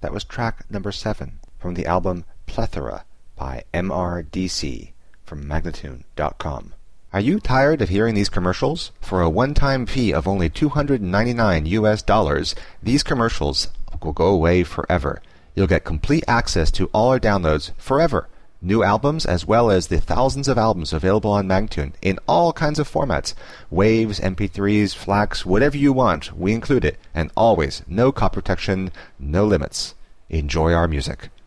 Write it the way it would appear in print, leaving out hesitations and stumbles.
That was track number 7 from the album Plethora by MRDC from Magnatune.com. Are you tired of hearing these commercials? For a one-time fee of only $299, these commercials will go away forever. You'll get complete access to all our downloads forever. New albums as well as the thousands of albums available on Magnatune in all kinds of formats. Waves, MP3s, FLACs, whatever you want, we include it. And always, no copy protection, no limits. Enjoy our music.